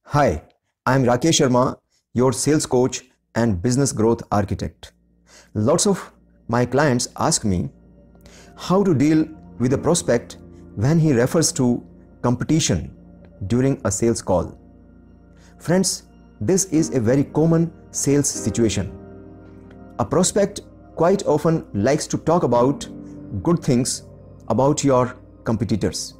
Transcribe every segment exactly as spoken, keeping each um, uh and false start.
Hi, I'm Rakesh Sharma, your sales coach and business growth architect. Lots of my clients ask me how to deal with a prospect when he refers to competition during a sales call. Friends, this is a very common sales situation. A prospect quite often likes to talk about good things about your competitors.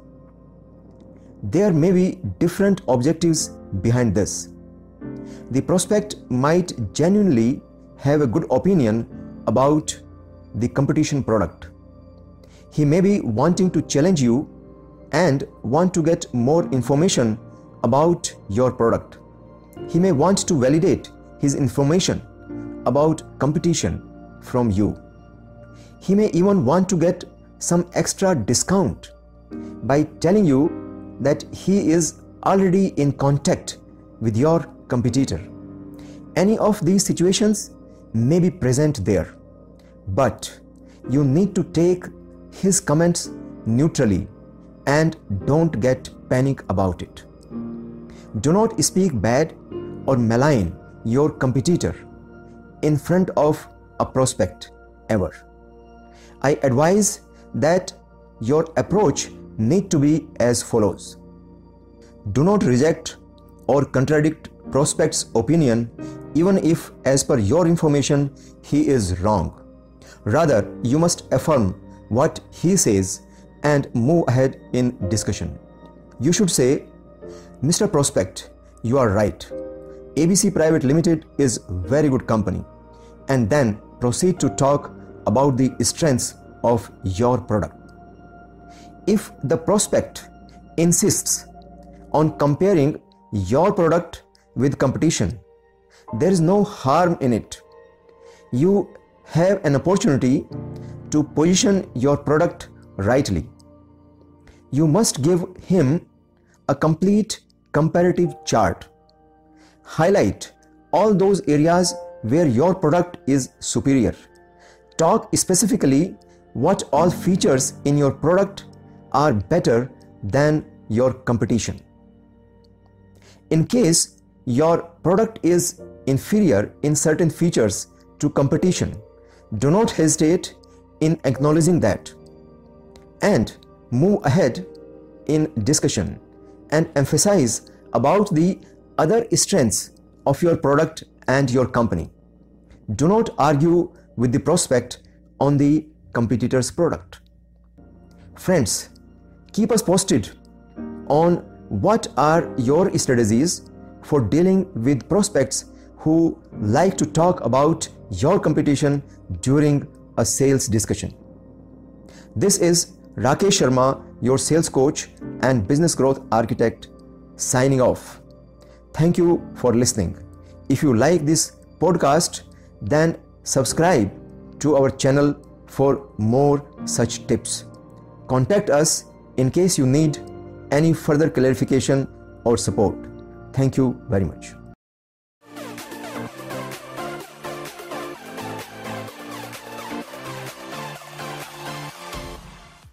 There may be different objectives behind this. The prospect might genuinely have a good opinion about the competition product. He may be wanting to challenge you and want to get more information about your product. He may want to validate his information about competition from you. He may even want to get some extra discount by telling you that he is already in contact with your competitor. Any of these situations may be present there, but you need to take his comments neutrally and don't get panic about it. Do not speak bad or malign your competitor in front of a prospect ever. I advise that your approach need to be as follows. Do not reject or contradict prospect's opinion even if, as per your information, he is wrong. Rather, you must affirm what he says and move ahead in discussion. You should say, Mister Prospect, you are right. A B C Private Limited is very good company, and then proceed to talk about the strengths of your product. If the prospect insists on comparing your product with competition, there is no harm in it. You have an opportunity to position your product rightly. You must give him a complete comparative chart. Highlight all those areas where your product is superior. Talk specifically what all features in your product are better than your competition. In case your product is inferior in certain features to competition, do not hesitate in acknowledging that and move ahead in discussion and emphasize about the other strengths of your product and your company. Do not argue with the prospect on the competitor's product. Friends, keep us posted on what are your strategies for dealing with prospects who like to talk about your competition during a sales discussion. This is Rakesh Sharma, your sales coach and business growth architect, signing off. Thank you for listening. If you like this podcast, then subscribe to our channel for more such tips. Contact us in case you need any further clarification or support. Thank you very much.